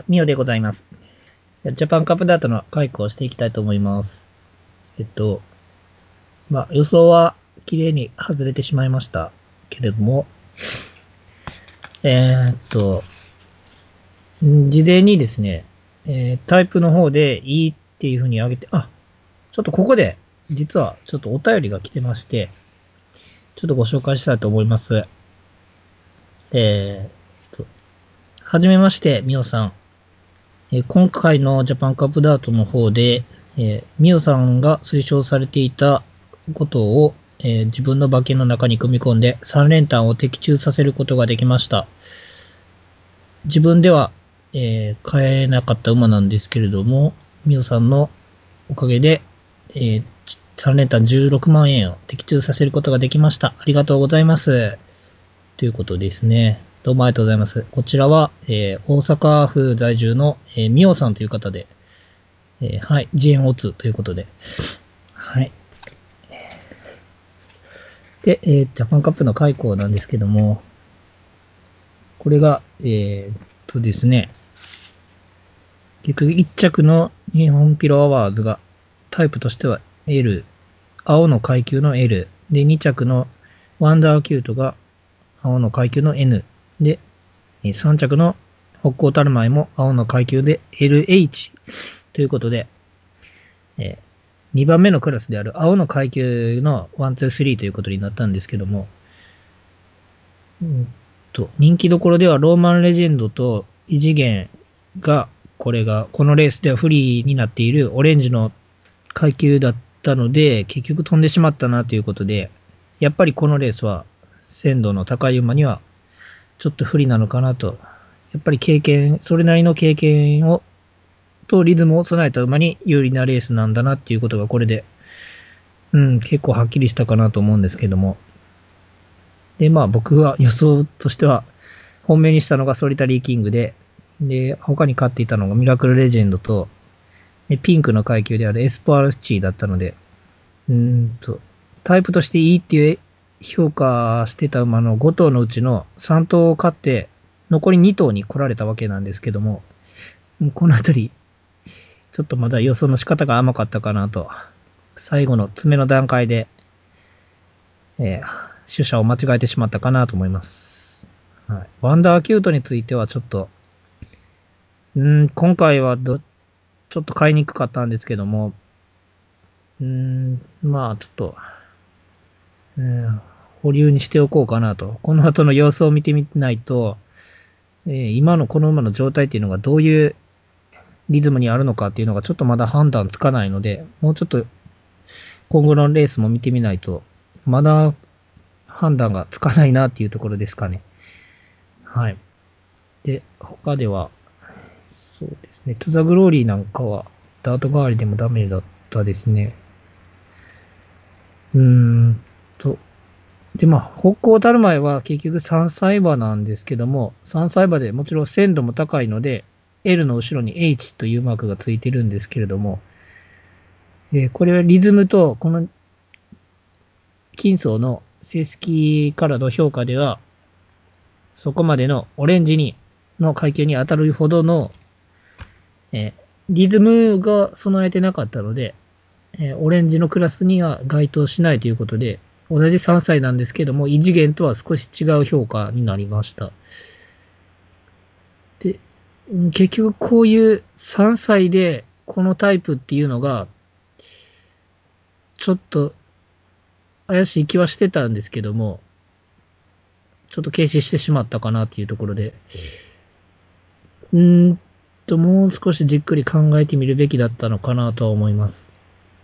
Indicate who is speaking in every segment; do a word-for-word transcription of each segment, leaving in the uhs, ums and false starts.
Speaker 1: ミオでございます。ジャパンカップダートの回顧をしていきたいと思います。えっと、まあ、予想は綺麗に外れてしまいましたけれども、えー、っと、事前にですね、えー、タイプの方でいいっていう風に挙げて、あ、ちょっとここで、実はちょっとお便りが来てまして、ちょっとご紹介したいと思います。えー、と、はじめまして、ミオさん。えー今回のジャパンカップダートの方で、えー、ミオさんが推奨されていたことを、えー自分の馬券の中に組み込んでさん連単を的中させることができました。自分では、えー買えなかった馬なんですけれども、ミオさんのおかげで、えーさん連単じゅうろくまん円を的中させることができました。ありがとうございます。ということですね。どうもありがとうございます。こちらは、えー大阪府在住の、えー、ミオさんという方で、えーはい、ジーエヌオーツー ということで。はい。で、えー、ジャパンカップの開講なんですけども、これが、えー、っとですね、結局いっ着の日本ピロアワーズがタイプとしては L、青の階級の L、で、に着のワンダーキュートが青の階級の N、で、さん着の北高タルマイも青の階級で エルエイチ ということで、えーにばんめのクラスである青の階級のいち、に、さんということになったんですけども、うんと、人気どころではローマンレジェンドと異次元が、これが、このレースでは不利になっているオレンジの階級だったので、結局飛んでしまったなということで、やっぱりこのレースは、鮮度の高い馬には、ちょっと不利なのかなと。やっぱり経験、それなりの経験を、とリズムを備えた馬に有利なレースなんだなっていうことがこれで、うん、結構はっきりしたかなと思うんですけども。で、まあ僕は予想としては、本命にしたのがソリタリーキングで、で、他に勝っていたのがミラクルレジェンドと、ピンクの階級であるエスパールスチーだったので、うーんと、タイプとしていいっていう評価してた馬のご頭のうちのさん頭を勝って、残りに頭に来られたわけなんですけども、このあたり、ちょっとまだ予想の仕方が甘かったかなと、最後の詰めの段階で、えー、取捨を間違えてしまったかなと思います。はい。ワンダーキュートについてはちょっと、うん、今回はど、ちょっと買いにくかったんですけども、うん、まあちょっと、うん、保留にしておこうかなと。この後の様子を見てみないと、えー今のこの馬の状態っていうのがどういうリズムにあるのかっていうのがちょっとまだ判断つかないので、もうちょっと今後のレースも見てみないと、まだ判断がつかないなっていうところですかね。はい。で、他では、そうですね、トゥザグローリーなんかは、ダート代わりでもダメだったですね。うーんと、で、まあ、北高たる前は結局さん歳馬なんですけども、さん歳馬でもちろん鮮度も高いので、L の後ろに H というマークがついてるんですけれども、えーこれはリズムとこの金層の成績からの評価では、そこまでのオレンジにの階級に当たるほどの、えーリズムが備えてなかったので、えーオレンジのクラスには該当しないということで、同じさん歳なんですけども、異次元とは少し違う評価になりました。で、結局こういうさん歳でこのタイプっていうのが、ちょっと怪しい気はしてたんですけども、ちょっと軽視してしまったかなっていうところで、うーんと、もう少しじっくり考えてみるべきだったのかなとは思います。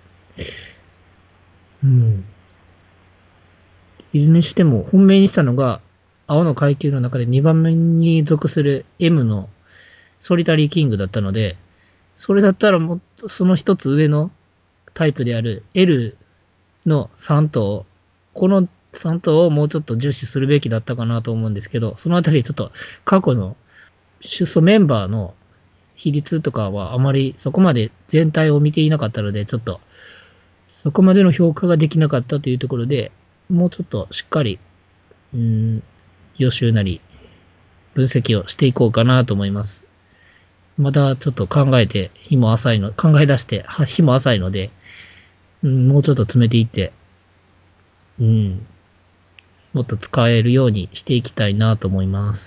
Speaker 1: うん。いずれにしても、本命にしたのが、青の階級の中でにばんめに属する M のソリタリーキングだったので、それだったらもっとその一つ上のタイプである L のさん頭、このさん頭をもうちょっと重視するべきだったかなと思うんですけど、そのあたりちょっと過去の出走メンバーの比率とかはあまりそこまで全体を見ていなかったので、ちょっとそこまでの評価ができなかったというところで、もうちょっとしっかり、うーん、予習なり分析をしていこうかなと思います。 まだちょっと考えて、日も浅いの、考え出して、は日も浅いので、うん、もうちょっと詰めていって、うん、もっと使えるようにしていきたいなと思います。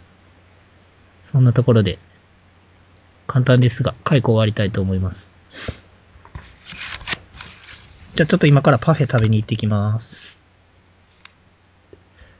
Speaker 1: そんなところで、簡単ですが、解雇終わりたいと思います。じゃあちょっと今からパフェ食べに行ってきます。